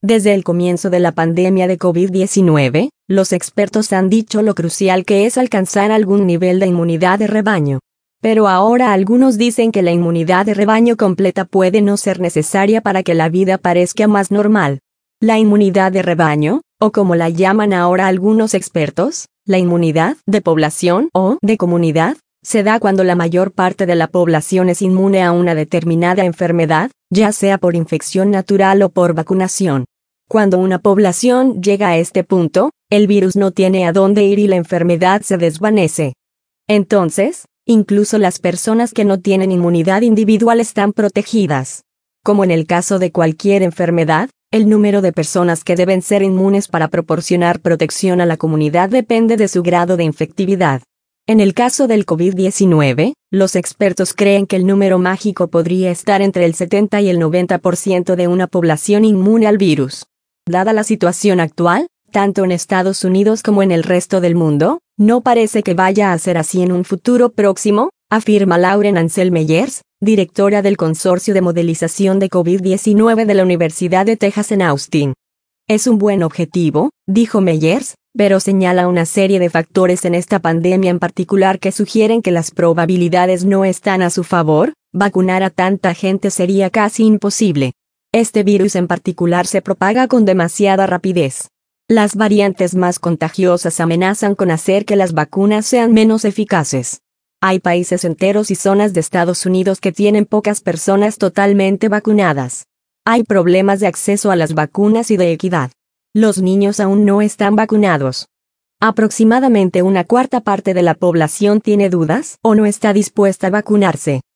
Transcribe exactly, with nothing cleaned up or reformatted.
Desde el comienzo de la pandemia de COVID diecinueve, los expertos han dicho lo crucial que es alcanzar algún nivel de inmunidad de rebaño. Pero ahora algunos dicen que la inmunidad de rebaño completa puede no ser necesaria para que la vida parezca más normal. La inmunidad de rebaño, o como la llaman ahora algunos expertos, la inmunidad de población o de comunidad, se da cuando la mayor parte de la población es inmune a una determinada enfermedad, ya sea por infección natural o por vacunación. Cuando una población llega a este punto, el virus no tiene a dónde ir y la enfermedad se desvanece. Entonces, incluso las personas que no tienen inmunidad individual están protegidas. Como en el caso de cualquier enfermedad, el número de personas que deben ser inmunes para proporcionar protección a la comunidad depende de su grado de infectividad. En el caso del COVID diecinueve, los expertos creen que el número mágico podría estar entre el setenta y el noventa por ciento de una población inmune al virus. Dada la situación actual, tanto en Estados Unidos como en el resto del mundo, no parece que vaya a ser así en un futuro próximo, afirma Lauren Ansel Meyers, directora del Consorcio de Modelización de COVID diecinueve de la Universidad de Texas en Austin. Es un buen objetivo, dijo Meyers, pero señala una serie de factores en esta pandemia en particular que sugieren que las probabilidades no están a su favor. Vacunar a tanta gente sería casi imposible. Este virus en particular se propaga con demasiada rapidez. Las variantes más contagiosas amenazan con hacer que las vacunas sean menos eficaces. Hay países enteros y zonas de Estados Unidos que tienen pocas personas totalmente vacunadas. Hay problemas de acceso a las vacunas y de equidad. Los niños aún no están vacunados. Aproximadamente una cuarta parte de la población tiene dudas o no está dispuesta a vacunarse.